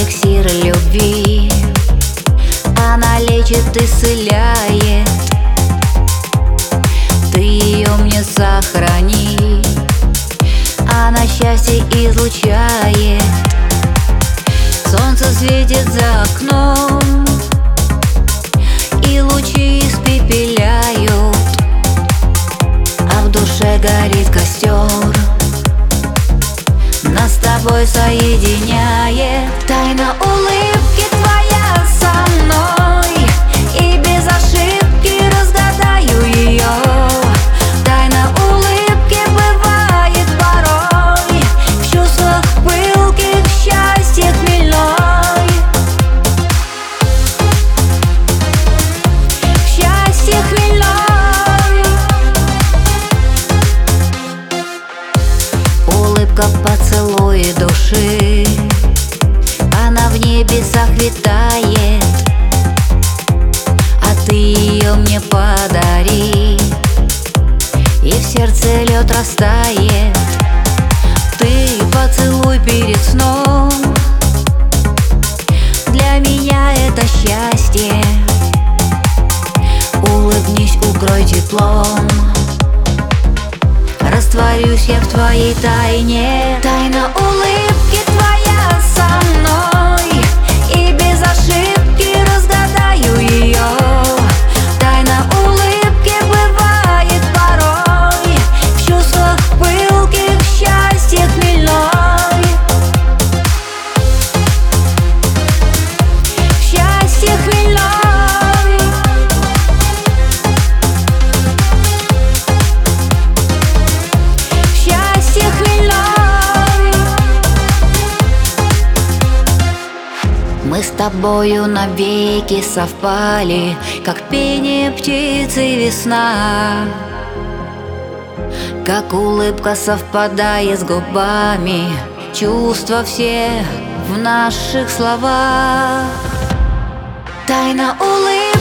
эликсир любви. Она лечит, исцеляет. Ты ее мне сохрани. Она счастье излучает. Солнце светит за окном, и лучи испепеляют, а в душе горит костер, нас с тобой соединяет. Тайна улыбки твоя со мной, и без ошибки разгадаю ее. Тайна улыбки бывает порой в чувствах пылких, счастье хмельной. В счастье хмельной. Улыбка поцелуй души, она в небесах витает, а ты ее мне подари, и в сердце лед растает. Ты поцелуй перед сном, для меня это счастье. Улыбнись, укрой теплом, растворюсь я в твоей тайне. Тайна улыбки твоя со мной, и без ошибки разгадаю ее. Тайна улыбки бывает порой в чувствах пылких, счастье хмельной. В счастье хмельной. Мы с тобою навеки совпали, как пение птицы весна, как улыбка совпадает с губами, чувства все в наших словах. Тайна улыбки